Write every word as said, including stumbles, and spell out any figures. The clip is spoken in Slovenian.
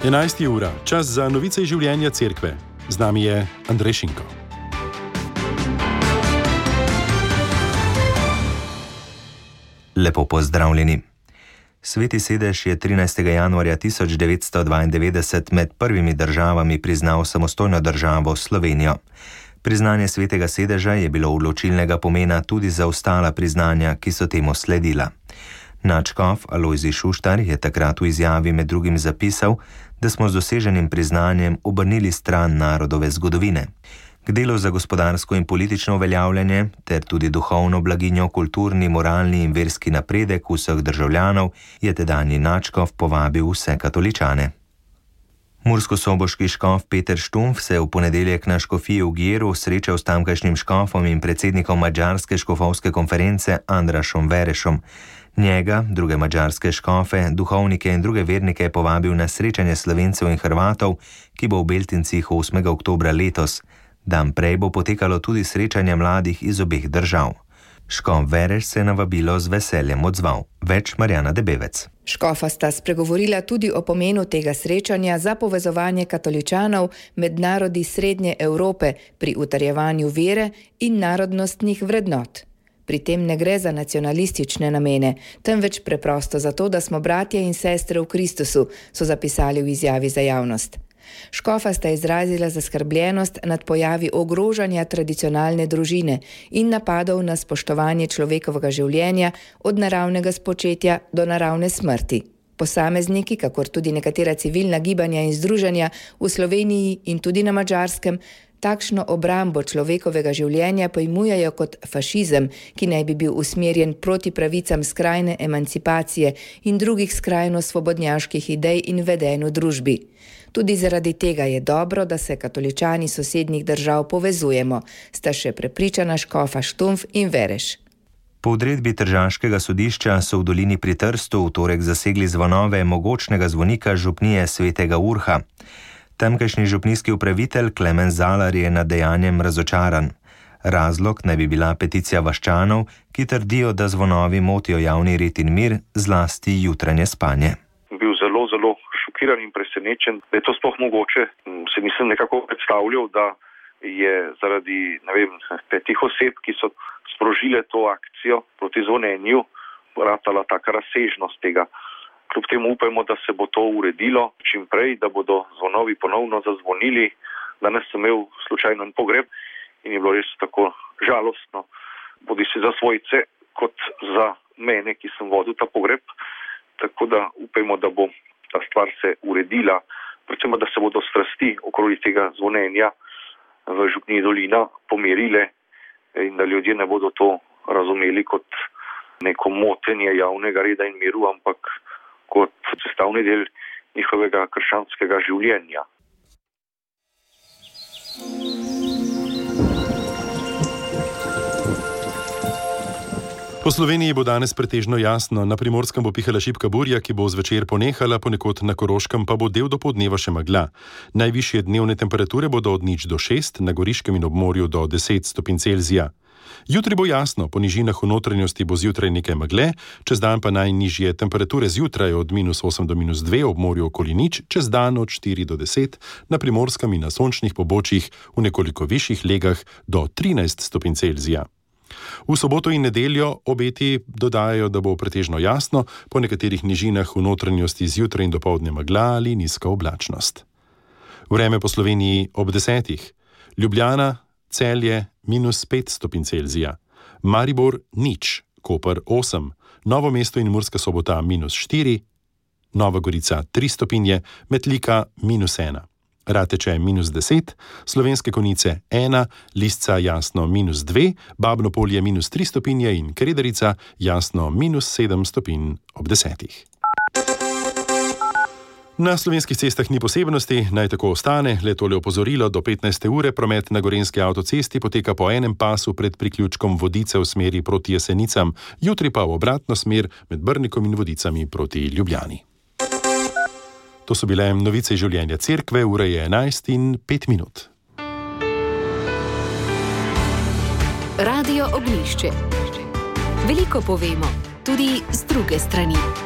enajsta ura, čas za novice iz življenja cerkve. Z nami je Andrej Šinko. Lepo pozdravljeni. Sveti sedež je trinajstega januarja tisoč devetsto dvaindevetdeset med prvimi državami priznal samostojno državo Slovenijo. Priznanje svetega sedeža je bilo odločilnega pomena tudi za ostala priznanja, ki so temu sledila. Nadškof Alojzij Šuštar je takrat v izjavi med drugim zapisal, da smo z doseženim priznanjem obrnili stran narodove zgodovine. K delu za gospodarsko in politično uveljavljanje ter tudi duhovno blaginjo, kulturni, moralni in verski napredek vseh državljanov je tedanji nadškof povabil vse katoličane. Murskosoboški škof Peter Štumpf se je v ponedeljek na škofiji v Giru srečal s tamkajšnjim škofom in predsednikom madžarske škofovske konference Andrašom Verešom. Njega, druge madžarske škofe, duhovnike in druge vernike je povabil na srečanje Slovencev in Hrvatov, ki bo v Beltincih osmega oktobra letos. Dan prej bo potekalo tudi srečanje mladih iz obeh držav. Škof Vereš se je na vabilo z veseljem odzval. Več Marjana Debevec. Škofa sta spregovorila tudi o pomenu tega srečanja za povezovanje katoličanov med narodi Srednje Evrope pri utrjevanju vere in narodnostnih vrednot. Pri tem ne gre za nacionalistične namene, temveč preprosto zato, da smo bratje in sestre v Kristusu, so zapisali v izjavi za javnost. Škofa sta izrazila zaskrbljenost nad pojavi ogrožanja tradicionalne družine in napadov na spoštovanje človekovega življenja od naravnega spočetja do naravne smrti. Posamezniki, kakor tudi nekatera civilna gibanja in združenja v Sloveniji in tudi na Madžarskem, takšno obrambo človekovega življenja pojmujejo kot fašizem, ki naj bi bil usmerjen proti pravicam skrajne emancipacije in drugih skrajno svobodnjaških idej in vedenj v družbi. Tudi zaradi tega je dobro, da se katoličani sosednjih držav povezujemo, sta še prepričana škofa Štumpf in Vereš. Po odredbi tržaškega sodišča so v dolini pri Trstu v torek zasegli zvonove mogočnega zvonika župnije svetega Urha. Tamkajšnji župnijski upravitelj Klemen Zalar je nad dejanjem razočaran. Razlog naj bi bila peticija vaščanov, ki trdijo, da zvonovi motijo javni red in mir, zlasti jutranje spanje. Bil zelo, zelo šokiran in presenečen, da je to sploh mogoče. Se nisem nekako predstavljal, da je zaradi, ne vem, petih oseb, ki so sprožile to akcijo proti zvonenju, ratala taka razsežnost tega. Kljub temu upajmo, da se bo to uredilo čim prej, da bodo zvonovi ponovno zazvonili. Danes sem imel slučajno en pogreb in je bilo res tako žalostno, bodi si za svojce kot za mene, ki sem vodil ta pogreb. Tako da upajmo, da bo ta stvar se uredila, predvsem da se bodo strasti okoli tega zvonenja v župniji Dolina pomirile in da ljudje ne bodo to razumeli kot neko motenje javnega reda in miru, ampak kot sestavni del njihovega krščanskega življenja. Po Sloveniji bo danes pretežno jasno, na Primorskem bo pihala šibka burja, ki bo zvečer ponehala, ponekod na Koroškem pa bo del dopoldneva še megla. Najvišje dnevne temperature bodo od nič do šest, na Goriškem in ob morju do deset stopinj Celzija. Jutri bo jasno, po nižinah v notranjosti bo zjutraj nekaj megle, čez dan pa najnižje temperature zjutraj od minus osem do minus dve, ob morju okoli nič, čez dan od štiri do deset, na Primorskem in na sončnih pobočjih v nekoliko višjih legah do trinajst stopinj Celzija. V soboto in nedeljo obeti dodajajo, da bo pretežno jasno, po nekaterih nižinah v notranjosti zjutraj in dopoldne megla ali nizka oblačnost. Vreme po Sloveniji ob desetih. Ljubljana, Celje, minus pet stopinj Celzija. Maribor, nič, Koper, osem. Novo mesto in Murska Sobota, minus štiri. Nova Gorica, tri stopinje. Metlika, minus ena. Rateče, minus deset. Slovenske Konjice, ena. Lisca, jasno, minus dve. Babno Polje, minus tri stopinje in Kredarica, jasno, minus sedem stopinj ob desetih. Na slovenskih cestah ni posebnosti, naj tako ostane, le tole opozorilo, do petnajste ure promet na gorenjski avtocesti poteka po enem pasu pred priključkom Vodice v smeri proti Jesenicam, jutri pa v obratno smer med Brnikom in Vodicami proti Ljubljani. To so bile novice iz življenja cerkve, ura je enajst in pet minut. Radio Ognjišče. Veliko povemo, tudi z druge strani.